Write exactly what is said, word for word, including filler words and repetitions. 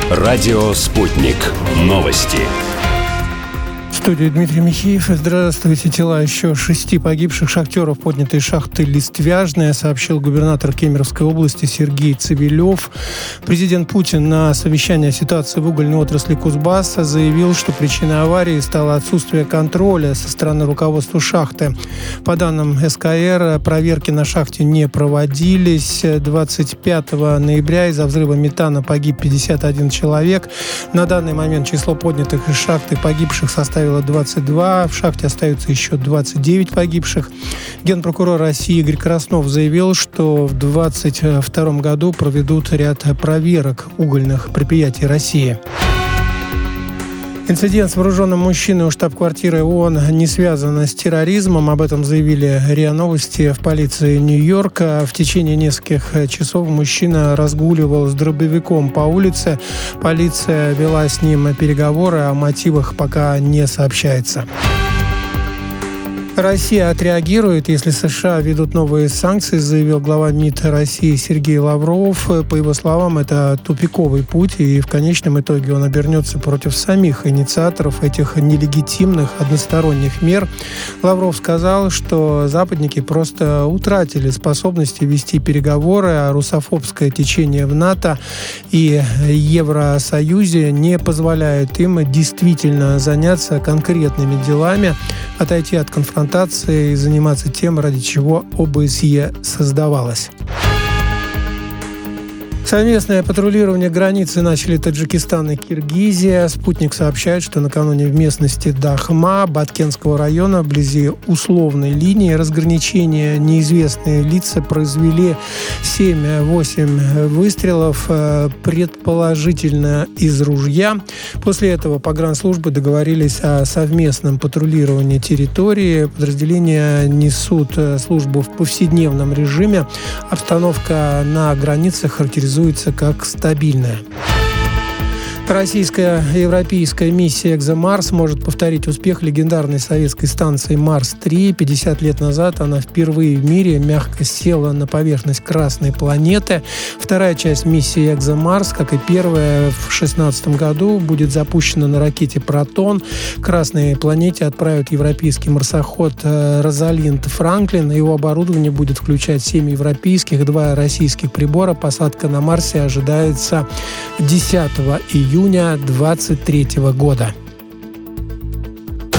Радио «Спутник». Новости. В студии Дмитрий Михеев. Здравствуйте. Тела еще шести погибших шахтеров, поднятые шахты Листвяжная, сообщил губернатор Кемеровской области Сергей Цивилев. Президент Путин на совещании о ситуации в угольной отрасли Кузбасса заявил, что причиной аварии стало отсутствие контроля со стороны руководства шахты. По данным эс ка эр, проверки на шахте не проводились. двадцать пятого ноября из-за взрыва метана погиб пятьдесят один человек. На данный момент число поднятых из шахты погибших составило двадцать два. В шахте остается еще двадцать девять погибших. Генпрокурор России Игорь Краснов заявил, что в двадцать втором году проведут ряд проверок угольных предприятий России. Инцидент с вооруженным мужчиной у штаб-квартиры ООН не связан с терроризмом. Об этом заявили РИА Новости в полиции Нью-Йорка. В течение нескольких часов мужчина разгуливал с дробовиком по улице. Полиция вела с ним переговоры, о мотивах пока не сообщается. Россия отреагирует, если США ведут новые санкции, заявил глава МИД России Сергей Лавров. По его словам, это тупиковый путь, и в конечном итоге он обернется против самих инициаторов этих нелегитимных односторонних мер. Лавров сказал, что западники просто утратили способности вести переговоры, а русофобское течение в НАТО и Евросоюзе не позволяет им действительно заняться конкретными делами, отойти от конфронтации и заниматься тем, ради чего о бэ эс е создавалось. Совместное патрулирование границы начали Таджикистан и Киргизия. Спутник сообщает, что накануне в местности Дахма Баткенского района, вблизи условной линии разграничения, неизвестные лица произвели семь-восемь выстрелов, предположительно из ружья. После этого погранслужбы договорились о совместном патрулировании территории. Подразделения несут службу в повседневном режиме. Обстановка на границах характеризуется как стабильная. Российская и европейская миссия «Экзомарс» может повторить успех легендарной советской станции Марс три. пятьдесят лет назад она впервые в мире мягко села на поверхность Красной планеты. Вторая часть миссии «Экзомарс», как и первая, в две тысячи шестнадцатом году будет запущена на ракете «Протон». К Красной планете отправят европейский марсоход «Розалинд Франклин». Его оборудование будет включать семь европейских, два российских прибора. Посадка на Марсе ожидается десятого июня две тысячи двадцать третьего года.